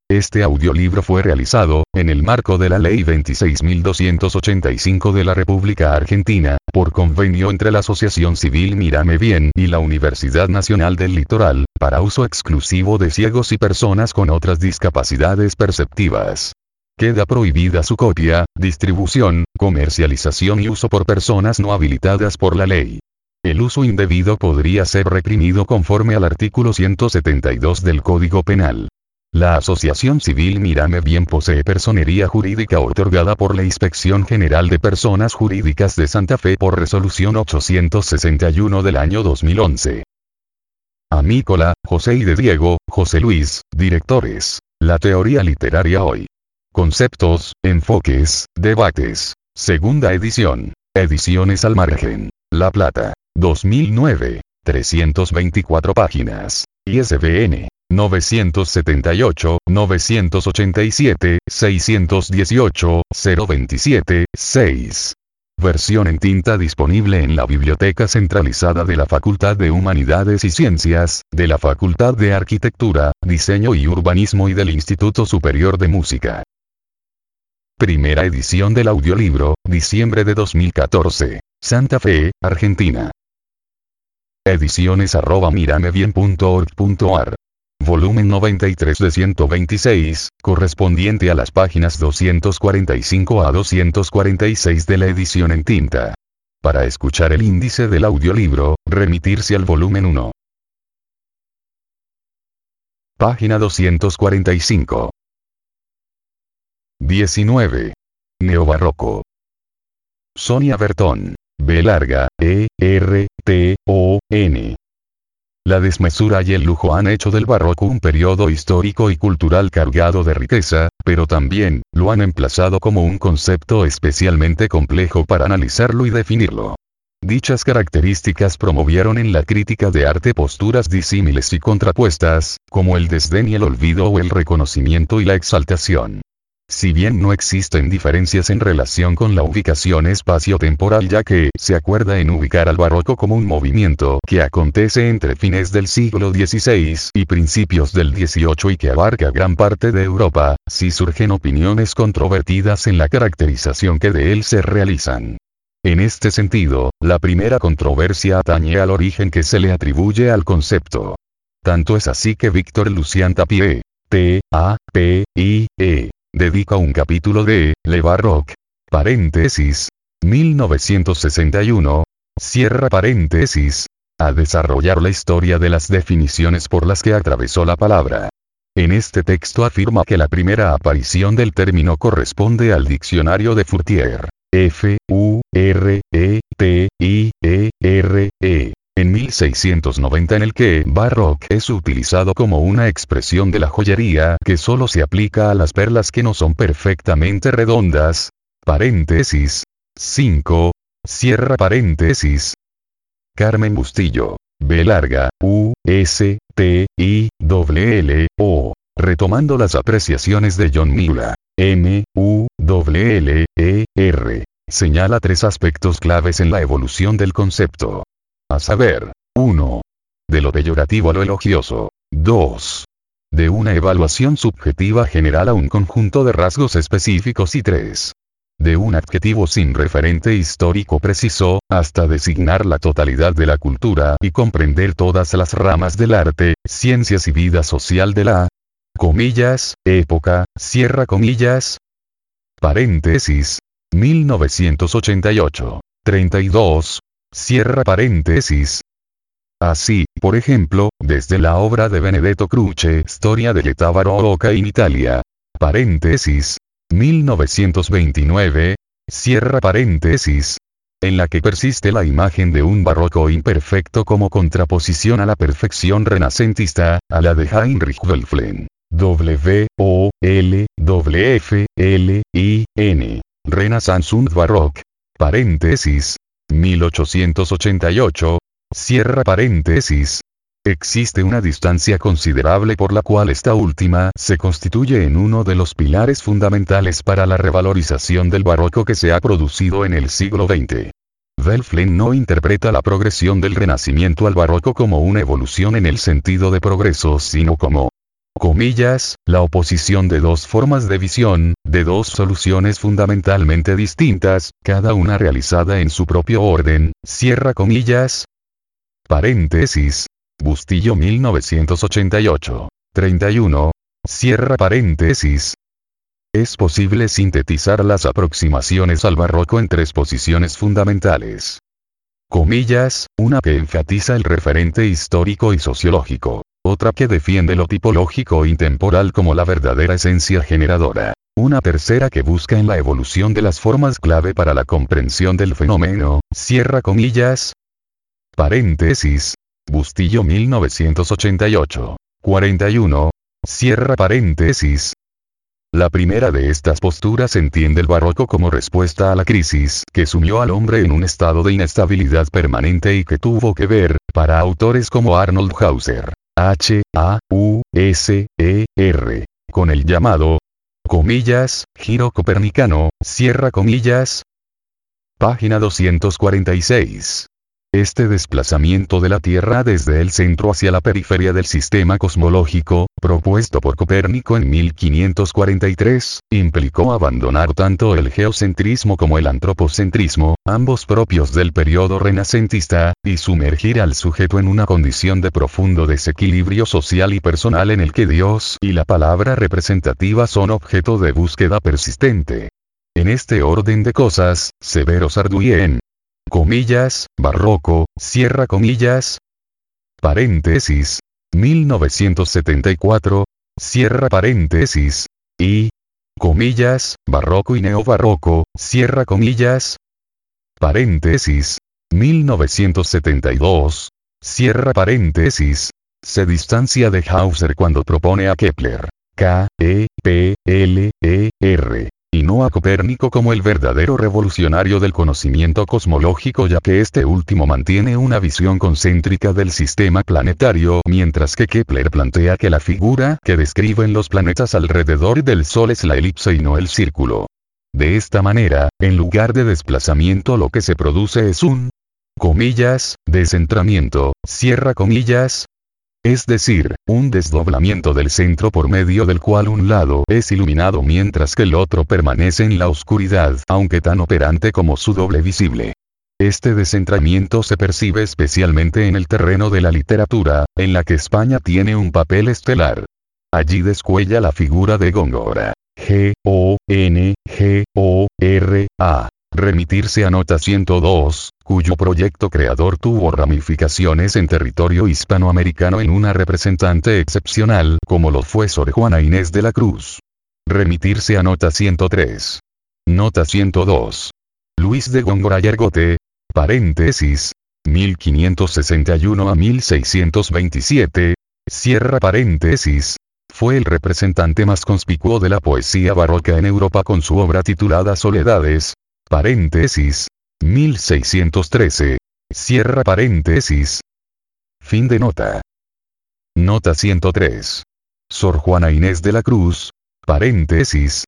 Este audiolibro fue realizado, en el marco de la Ley 26.285 de la República Argentina, por convenio entre la Asociación Civil Mírame Bien y la Universidad Nacional del Litoral, para uso exclusivo de ciegos y personas con otras discapacidades perceptivas. Queda prohibida su copia, distribución, comercialización y uso por personas no habilitadas por la ley. El uso indebido podría ser reprimido conforme al artículo 172 del Código Penal. La Asociación Civil Mírame Bien posee personería jurídica otorgada por la Inspección General de Personas Jurídicas de Santa Fe por resolución 861 del año 2011. Amícola, José y de Diego, José Luis, directores. La teoría literaria hoy. Conceptos, enfoques, debates. Segunda edición. Ediciones al margen. La Plata. 2009. 324 páginas. ISBN. 978-987-618-027-6. Versión en tinta disponible en la Biblioteca Centralizada de la Facultad de Humanidades y Ciencias, de la Facultad de Arquitectura, Diseño y Urbanismo y del Instituto Superior de Música. Primera edición del audiolibro, diciembre de 2014. Santa Fe, Argentina. Ediciones@miramebien.org.ar. Volumen 93 de 126, correspondiente a las páginas 245 a 246 de la edición en tinta. Para escuchar el índice del audiolibro, remitirse al volumen 1. Página 245. 19. Neobarroco. Sonia Bertón. B larga, E-R-T-O-N. La desmesura y el lujo han hecho del barroco un periodo histórico y cultural cargado de riqueza, pero también, lo han emplazado como un concepto especialmente complejo para analizarlo y definirlo. Dichas características promovieron en la crítica de arte posturas disímiles y contrapuestas, como el desdén y el olvido o el reconocimiento y la exaltación. Si bien no existen diferencias en relación con la ubicación espacio-temporal, ya que se acuerda en ubicar al barroco como un movimiento que acontece entre fines del siglo XVI y principios del XVIII y que abarca gran parte de Europa, sí surgen opiniones controvertidas en la caracterización que de él se realizan. En este sentido, la primera controversia atañe al origen que se le atribuye al concepto. Tanto es así que Víctor Lucien Tapie, T-A-P-I-E, dedica un capítulo de Le Baroque, paréntesis, 1961, cierra paréntesis, a desarrollar la historia de las definiciones por las que atravesó la palabra. En este texto afirma que la primera aparición del término corresponde al diccionario de Fourtier, F-U-R-E-T-I-E-R-E. En 1690, en el que Baroque es utilizado como una expresión de la joyería que solo se aplica a las perlas que no son perfectamente redondas. Paréntesis. 5. Cierra paréntesis. Carmen Bustillo. B larga, U-S-T-I-L-L-O. Retomando las apreciaciones de John Miura. M-U-L-L-E-R. Señala tres aspectos claves en la evolución del concepto. A saber, 1. De lo peyorativo a lo elogioso. 2. De una evaluación subjetiva general a un conjunto de rasgos específicos y 3. De un adjetivo sin referente histórico preciso, hasta designar la totalidad de la cultura y comprender todas las ramas del arte, ciencias y vida social de la época, cierra comillas. Paréntesis. 1988. 32. Cierra paréntesis. Así, por ejemplo, desde la obra de Benedetto Croce, Storia dell'età barocca in Italia. Paréntesis. 1929. Cierra paréntesis. En la que persiste la imagen de un barroco imperfecto como contraposición a la perfección renacentista, a la de Heinrich Wölfflin. W-O-L-W-F-L-I-N. Renaissance und Baroque. Paréntesis. 1888. Cierra paréntesis. Existe una distancia considerable por la cual esta última se constituye en uno de los pilares fundamentales para la revalorización del barroco que se ha producido en el siglo XX. Wölfflin no interpreta la progresión del Renacimiento al barroco como una evolución en el sentido de progreso, sino como comillas, la oposición de dos formas de visión, de dos soluciones fundamentalmente distintas, cada una realizada en su propio orden, cierra comillas. Paréntesis. Bustillo 1988. 31. Cierra paréntesis. Es posible sintetizar las aproximaciones al barroco en tres posiciones fundamentales. Comillas, una que enfatiza el referente histórico y sociológico. Otra que defiende lo tipológico e intemporal como la verdadera esencia generadora. Una tercera que busca en la evolución de las formas clave para la comprensión del fenómeno, cierra comillas. Paréntesis. Bustillo 1988. 41. Cierra paréntesis. La primera de estas posturas entiende el barroco como respuesta a la crisis que sumió al hombre en un estado de inestabilidad permanente y que tuvo que ver, para autores como Arnold Hauser, H.A.U.S.E.R., con el llamado, comillas, giro copernicano, cierra comillas. Página 246. Este desplazamiento de la Tierra desde el centro hacia la periferia del sistema cosmológico, propuesto por Copérnico en 1543, implicó abandonar tanto el geocentrismo como el antropocentrismo, ambos propios del periodo renacentista, y sumergir al sujeto en una condición de profundo desequilibrio social y personal en el que Dios y la palabra representativa son objeto de búsqueda persistente. En este orden de cosas, Severo Sarduy comillas, barroco, cierra comillas. Paréntesis. 1974, cierra paréntesis. Y, comillas, barroco y neobarroco, cierra comillas. Paréntesis. 1972, cierra paréntesis. Se distancia de Hauser cuando propone a Kepler, K.E.P.L.E.R., y no a Copérnico como el verdadero revolucionario del conocimiento cosmológico, ya que este último mantiene una visión concéntrica del sistema planetario, mientras que Kepler plantea que la figura que describen los planetas alrededor del Sol es la elipse y no el círculo. De esta manera, en lugar de desplazamiento lo que se produce es un, comillas, descentramiento, cierra comillas. Es decir, un desdoblamiento del centro por medio del cual un lado es iluminado mientras que el otro permanece en la oscuridad, aunque tan operante como su doble visible. Este descentramiento se percibe especialmente en el terreno de la literatura, en la que España tiene un papel estelar. Allí descuella la figura de Góngora. G-O-N-G-O-R-A. Remitirse a nota 102, cuyo proyecto creador tuvo ramificaciones en territorio hispanoamericano en una representante excepcional, como lo fue Sor Juana Inés de la Cruz. Remitirse a nota 103. Nota 102. Luis de Góngora y Argote, paréntesis, 1561 a 1627, cierra paréntesis. Fue el representante más conspicuo de la poesía barroca en Europa con su obra titulada Soledades, paréntesis, 1613, cierra paréntesis. Fin de nota. Nota 103. Sor Juana Inés de la Cruz, paréntesis,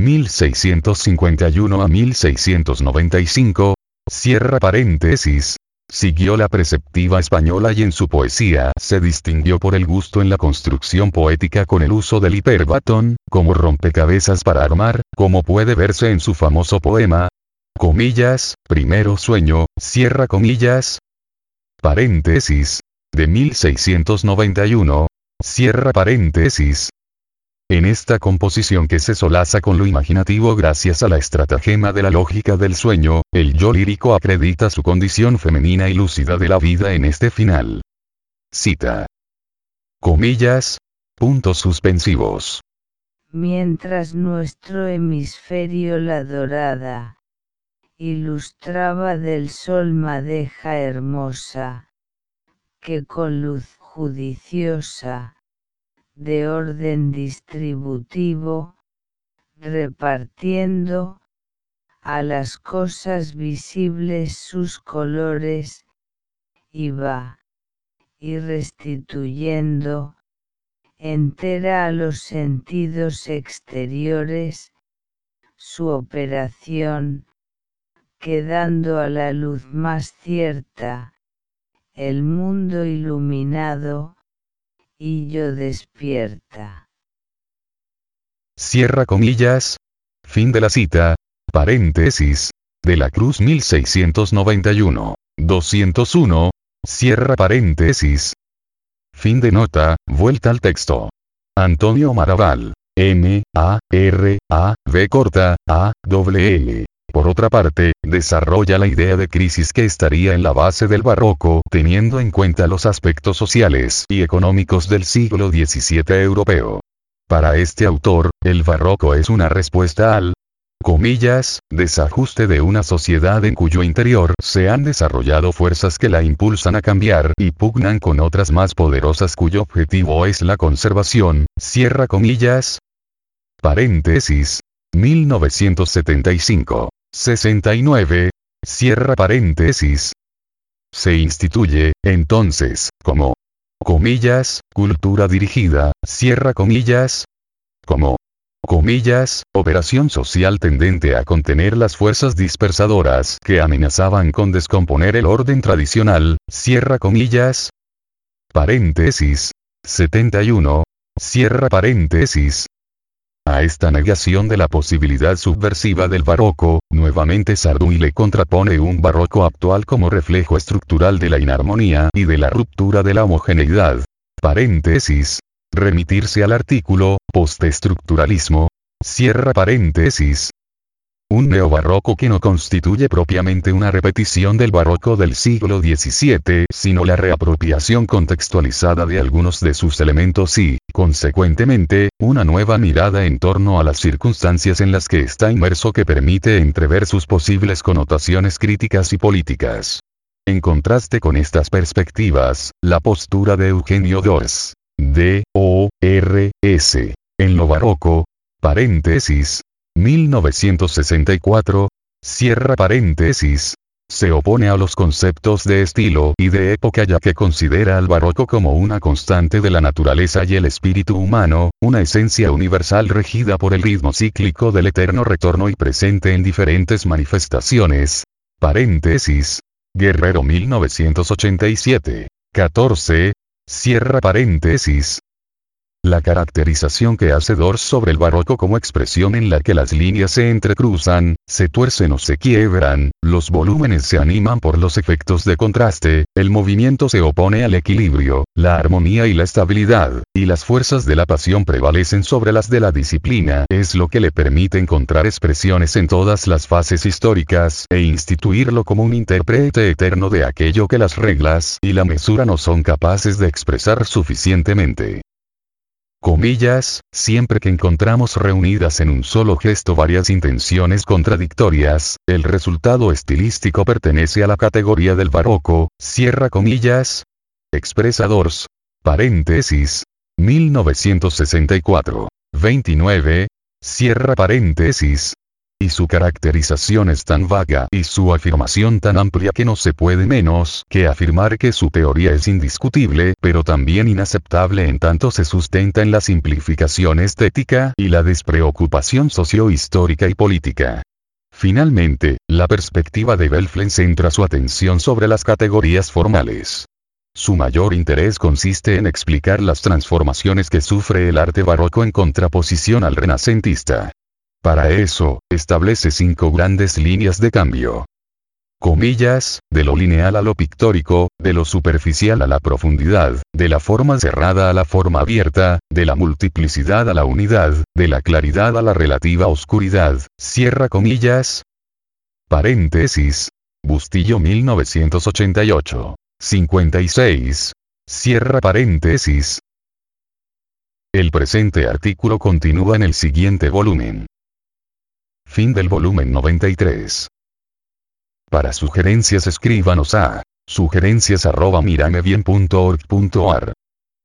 1651 a 1695, cierra paréntesis. Siguió la preceptiva española y en su poesía se distinguió por el gusto en la construcción poética con el uso del hiperbatón, como rompecabezas para armar, como puede verse en su famoso poema, comillas, primero sueño, cierra comillas, paréntesis, de 1691, cierra paréntesis. En esta composición que se solaza con lo imaginativo gracias a la estratagema de la lógica del sueño, el yo lírico acredita su condición femenina y lúcida de la vida en este final. Cita. Comillas. Puntos suspensivos. Mientras nuestro hemisferio la dorada ilustraba del sol madeja hermosa, que con luz judiciosa, de orden distributivo, repartiendo a las cosas visibles sus colores, iba, y restituyendo entera a los sentidos exteriores su operación, quedando a la luz más cierta, el mundo iluminado, y yo despierta. cierra comillas. Fin de la cita. Paréntesis. De la Cruz 1691. 201. Cierra paréntesis. Fin de nota, vuelta al texto. Antonio Maraval. M.A.R.A.V. corta, A.W.L. Por otra parte, desarrolla la idea de crisis que estaría en la base del barroco, teniendo en cuenta los aspectos sociales y económicos del siglo XVII europeo. Para este autor, el barroco es una respuesta al comillas, desajuste de una sociedad en cuyo interior se han desarrollado fuerzas que la impulsan a cambiar y pugnan con otras más poderosas cuyo objetivo es la conservación, cierra comillas. Paréntesis. 1975. 69. Cierra paréntesis. Se instituye, entonces, como comillas, cultura dirigida, cierra comillas, como comillas, operación social tendente a contener las fuerzas dispersadoras que amenazaban con descomponer el orden tradicional, cierra comillas. Paréntesis. 71. Cierra paréntesis. A esta negación de la posibilidad subversiva del barroco, nuevamente Sardou le contrapone un barroco actual como reflejo estructural de la inarmonía y de la ruptura de la homogeneidad. Paréntesis. Remitirse al artículo, postestructuralismo. Cierra paréntesis. Un neobarroco que no constituye propiamente una repetición del barroco del siglo XVII, sino la reapropiación contextualizada de algunos de sus elementos y, consecuentemente, una nueva mirada en torno a las circunstancias en las que está inmerso que permite entrever sus posibles connotaciones críticas y políticas. En contraste con estas perspectivas, la postura de Eugenio Dors, D.O.R.S. en lo barroco, paréntesis, 1964, cierra paréntesis, se opone a los conceptos de estilo y de época ya que considera al barroco como una constante de la naturaleza y el espíritu humano, una esencia universal regida por el ritmo cíclico del eterno retorno y presente en diferentes manifestaciones. Paréntesis. Guerrero 1987. 14. Cierra paréntesis. La caracterización que hace Dors sobre el barroco como expresión en la que las líneas se entrecruzan, se tuercen o se quiebran, los volúmenes se animan por los efectos de contraste, el movimiento se opone al equilibrio, la armonía y la estabilidad, y las fuerzas de la pasión prevalecen sobre las de la disciplina, es lo que le permite encontrar expresiones en todas las fases históricas, e instituirlo como un intérprete eterno de aquello que las reglas y la mesura no son capaces de expresar suficientemente. Comillas, siempre que encontramos reunidas en un solo gesto varias intenciones contradictorias, el resultado estilístico pertenece a la categoría del barroco, cierra comillas. Expresa Dors. Paréntesis. 1964. 29. Cierra paréntesis. Y su caracterización es tan vaga y su afirmación tan amplia que no se puede menos que afirmar que su teoría es indiscutible pero también inaceptable en tanto se sustenta en la simplificación estética y la despreocupación socio-histórica y política. Finalmente, la perspectiva de Belflem centra su atención sobre las categorías formales. Su mayor interés consiste en explicar las transformaciones que sufre el arte barroco en contraposición al renacentista. Para eso, establece 5 grandes líneas de cambio. Comillas, de lo lineal a lo pictórico, de lo superficial a la profundidad, de la forma cerrada a la forma abierta, de la multiplicidad a la unidad, de la claridad a la relativa oscuridad, cierra comillas. Paréntesis. Bustillo 1988. 56. Cierra paréntesis. El presente artículo continúa en el siguiente volumen. Fin del volumen 93. Para sugerencias escríbanos a sugerencias@miramebien.org.ar